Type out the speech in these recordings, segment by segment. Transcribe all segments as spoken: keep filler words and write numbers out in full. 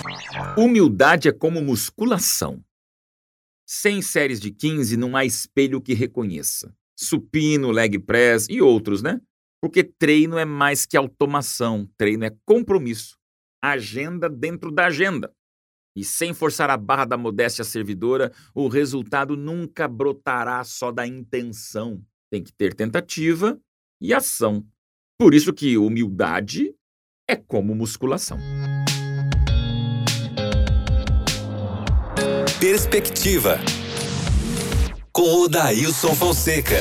Humildade é como musculação. Sem séries de quinze não há espelho que reconheça. Supino, leg press e outros, né? Porque treino é mais que automação, treino é compromisso. Agenda dentro da agenda. E sem forçar a barra da modéstia servidora, o resultado nunca brotará só da intenção. Tem que ter tentativa e ação. Por isso que humildade é como musculação. Perspectiva, com o Dailson Fonseca.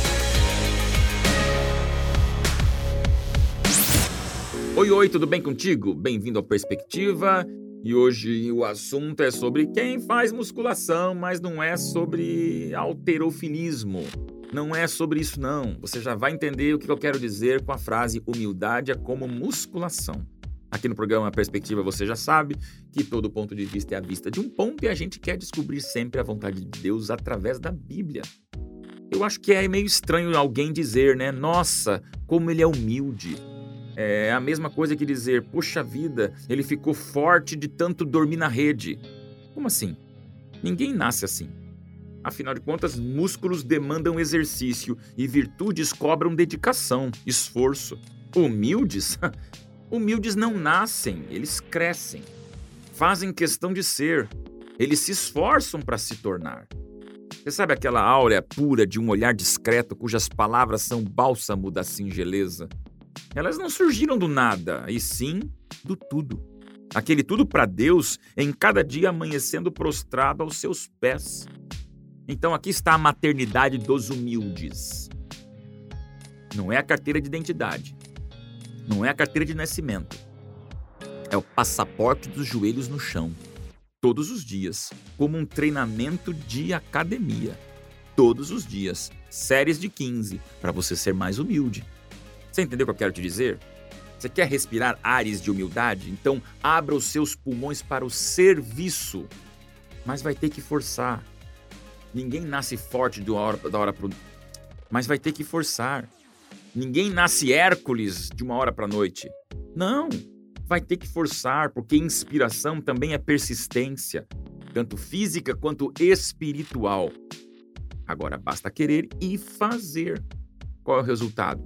Oi, oi, tudo bem contigo? Bem-vindo ao Perspectiva. E hoje o assunto é sobre quem faz musculação, mas não é sobre halterofilismo. Não é sobre isso, não. Você já vai entender o que eu quero dizer com a frase humildade é como musculação. Aqui no programa Perspectiva você já sabe que todo ponto de vista é a vista de um ponto e a gente quer descobrir sempre a vontade de Deus através da Bíblia. Eu acho que é meio estranho alguém dizer, né? Nossa, como ele é humilde. É a mesma coisa que dizer, poxa vida, ele ficou forte de tanto dormir na rede. Como assim? Ninguém nasce assim. Afinal de contas, músculos demandam exercício e virtudes cobram dedicação, esforço. Humildes? Humildes não nascem, eles crescem. Fazem questão de ser. Eles se esforçam para se tornar. Você sabe aquela áurea pura de um olhar discreto cujas palavras são bálsamo da singeleza? Elas não surgiram do nada, e sim do tudo. Aquele tudo para Deus em cada dia amanhecendo prostrado aos seus pés. Então aqui está a maternidade dos humildes. Não é a carteira de identidade. Não é a carteira de nascimento. É o passaporte dos joelhos no chão. Todos os dias. Como um treinamento de academia. Todos os dias. Séries de quinze, para você ser mais humilde. Você entendeu o que eu quero te dizer? Você quer respirar ares de humildade? Então abra os seus pulmões para o serviço. Mas vai ter que forçar. Ninguém nasce forte de uma hora, da hora para o... Mas vai ter que forçar. Ninguém nasce Hércules de uma hora para a noite. Não, vai ter que forçar, porque inspiração também é persistência, tanto física quanto espiritual. Agora basta querer e fazer. Qual é o resultado?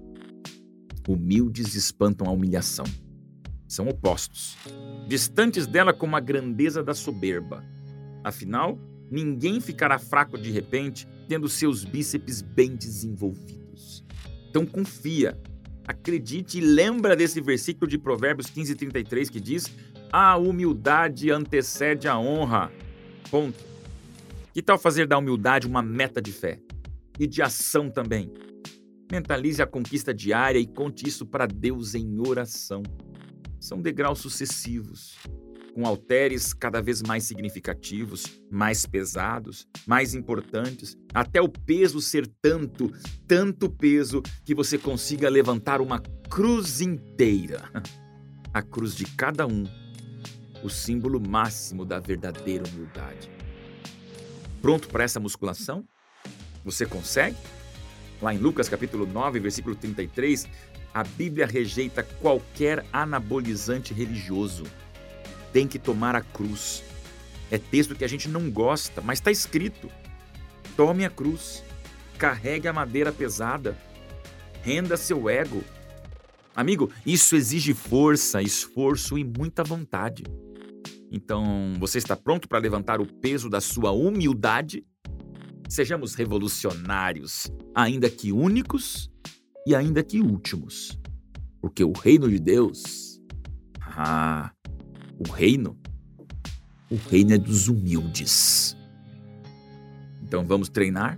Humildes espantam a humilhação. São opostos, distantes dela como a grandeza da soberba. Afinal, ninguém ficará fraco de repente, tendo seus bíceps bem desenvolvidos. Então confia, acredite e lembra desse versículo de Provérbios quinze, trinta e três que diz: a humildade antecede a honra. Ponto. Que tal fazer da humildade uma meta de fé? E de ação também. Mentalize a conquista diária e conte isso para Deus em oração. São degraus sucessivos, com halteres cada vez mais significativos, mais pesados, mais importantes, até o peso ser tanto, tanto peso que você consiga levantar uma cruz inteira. A cruz de cada um, o símbolo máximo da verdadeira humildade. Pronto para essa musculação? Você consegue? Lá em Lucas capítulo nove, versículo trinta e três, a Bíblia rejeita qualquer anabolizante religioso. Tem que tomar a cruz. É texto que a gente não gosta, mas está escrito. Tome a cruz, carregue a madeira pesada, renda seu ego. Amigo, isso exige força, esforço e muita vontade. Então, você está pronto para levantar o peso da sua humildade? Sejamos revolucionários, ainda que únicos e ainda que últimos. Porque o reino de Deus... Ah... O reino, o reino é dos humildes. Então vamos treinar?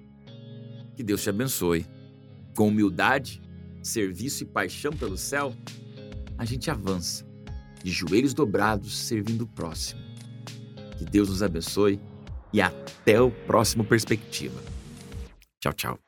Que Deus te abençoe. Com humildade, serviço e paixão pelo céu, a gente avança, de joelhos dobrados, servindo o próximo. Que Deus nos abençoe e até o próximo Perspectiva. Tchau, tchau.